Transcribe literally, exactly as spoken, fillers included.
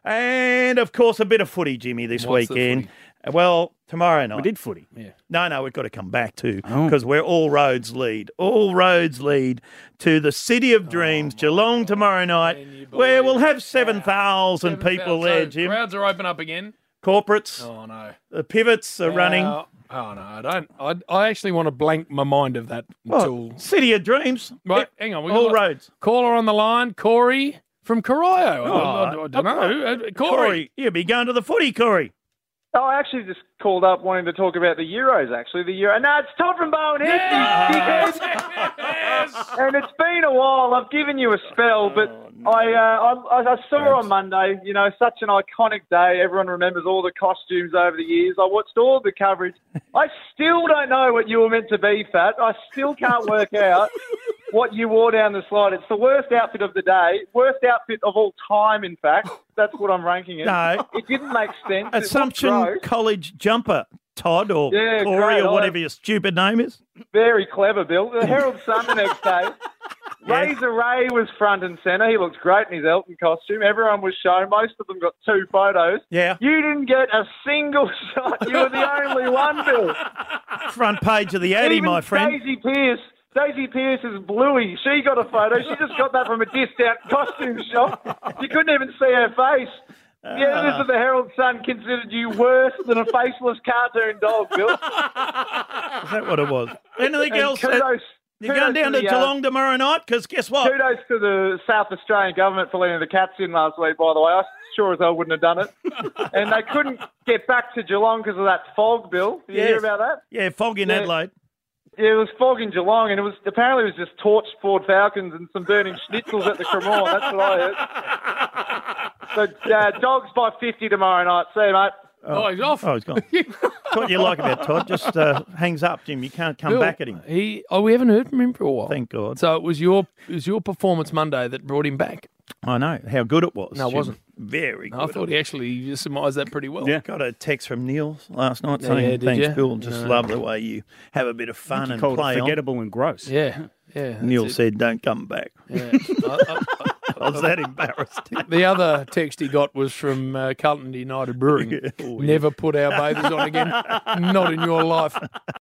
And, of course, a bit of footy, Jimmy, this What's the weekend. footy? Well, tomorrow night. We did footy. Yeah. No, no, we've got to come back to Oh. because we're all roads lead. All roads lead to the City of Dreams, Geelong tomorrow night, Can you where believe we'll have seven thousand people So there, Jim. Crowds are open up again. Corporates, Oh, no. the pivots are running. Uh, oh, no, I don't. I, I actually want to blank my mind of that Well, until... City of Dreams. Right, hang on. We all got roads. caller on the line, Corey from Corio. Oh, I, I, I don't know. Uh, Corey. Corey, you'll be going to the footy, Corey. Oh, I actually just called up wanting to talk about the Euros, actually. The Euro. No, it's Todd from Bowen Head. Yes! And it's been a while. I've given you a spell, but I, uh, I I saw on Monday, you know, such an iconic day. Everyone remembers all the costumes over the years. I watched all the coverage. I still don't know what you were meant to be, Fat. I still can't work out what you wore down the slide. It's the worst outfit of the day, worst outfit of all time, in fact. That's what I'm ranking it. No. It didn't make sense. It Assumption looked gross. College jumper, Todd or Yeah, Corey great. or I- whatever your stupid name is. Very clever, Bill. The Herald Sun the next day. Razor Ray was front and centre. He looks great in his Elton costume. Everyone was shown. Most of them got two photos. Yeah. You didn't get a single shot. You were the only one, Bill. Front page of the Addy, Even my friend. Daisy Pierce. Daisy Pierce is bluey. She got a photo. She just got that from a discount costume shop. You couldn't even see her face. The editors of the Herald Sun considered you worse than a faceless cartoon dog, Bill. Is that what it was? Anything And else? kudos, You're kudos going down to the, uh, Geelong tomorrow night? Because guess what? Kudos to the South Australian government for letting the cats in last week, by the way. I sure as hell wouldn't have done it. And they couldn't get back to Geelong because of that fog, Bill. Did you Yes. hear about that? Yeah, fog in Yeah. Adelaide. Yeah, it was fog in Geelong, and it was apparently it was just torched Ford Falcons and some burning schnitzels at the Cremorne. That's what I heard. So, uh, dogs by fifty tomorrow night. See you, mate. Oh, he's off. Oh, he's gone. That's what you like about Todd. Just uh, hangs up, Jim. You can't come Bill, back at him. He, oh, we haven't heard from him for a while. Thank God. So it was your it was your performance Monday that brought him back. I know how good it was. No, it Jim. wasn't. Very good. I thought he actually surmised that pretty well. Yeah. Got a text from Neil last night Yeah, saying, did thanks, you? Bill. Just No. love the way you have a bit of fun and Called it play on. forgettable and gross. Yeah, yeah. that's Neil it. said, don't come back. Yeah. I- I- I was that embarrassed. The other text he got was from uh, Carlton United Brewing. Oh, yeah. Never put our bathers on again. Not in your life.